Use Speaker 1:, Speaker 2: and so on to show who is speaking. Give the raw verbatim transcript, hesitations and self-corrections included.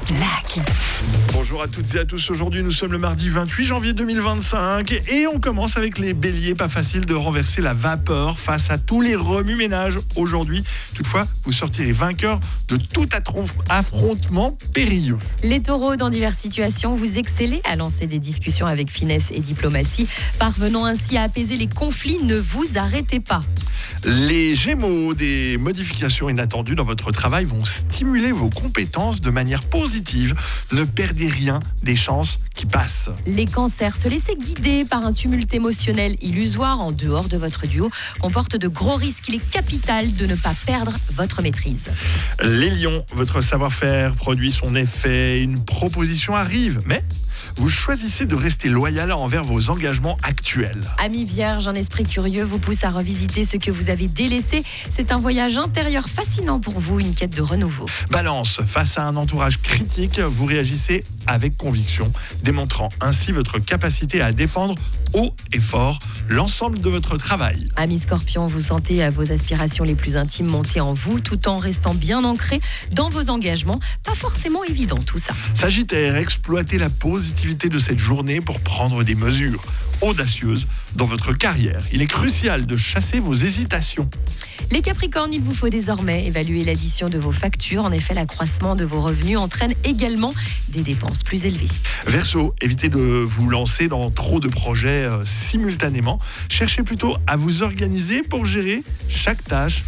Speaker 1: Lucky.
Speaker 2: Bonjour à toutes et à tous, aujourd'hui nous sommes le mardi vingt-huit janvier deux mille vingt-cinq et on commence avec les béliers. Pas facile de renverser la vapeur face à tous les remue-ménages aujourd'hui. Toutefois, vous sortirez vainqueur de tout affrontement périlleux.
Speaker 1: Les taureaux, dans diverses situations, vous excellez à lancer des discussions avec finesse et diplomatie, parvenant ainsi à apaiser les conflits. Ne vous arrêtez pas.
Speaker 2: Les gémeaux, des modifications inattendues dans votre travail vont stimuler vos compétences de manière positive. Ne perdez rien des chances qui passent.
Speaker 1: Les cancers, se laisser guider par un tumulte émotionnel illusoire en dehors de votre duo comporte de gros risques. Il est capital de ne pas perdre votre maîtrise.
Speaker 2: Les lions, votre savoir-faire produit son effet. Une proposition arrive, mais vous choisissez de rester loyal envers vos engagements actuels.
Speaker 1: Amis vierges, un esprit curieux vous pousse à revisiter ce que vous avez délaissé. C'est un voyage intérieur fascinant pour vous, une quête de renouveau.
Speaker 2: Balance, face à un entourage critique, vous réagissez avec conviction, démontrant ainsi votre capacité à défendre haut et fort l'ensemble de votre travail.
Speaker 1: Amis scorpions, vous sentez à vos aspirations les plus intimes monter en vous tout en restant bien ancré dans vos engagements. Pas forcément évident tout ça.
Speaker 2: Sagittaire, exploitez la positivité de cette journée pour prendre des mesures audacieuses dans votre carrière. Il est crucial de chasser vos hésitations.
Speaker 1: Les Capricornes, il vous faut désormais évaluer l'addition de vos factures. En effet, l'accroissement de vos revenus entraîne également des dépenses plus élevées.
Speaker 2: Verseau, évitez de vous lancer dans trop de projets euh, simultanément. Cherchez plutôt à vous organiser pour gérer chaque tâche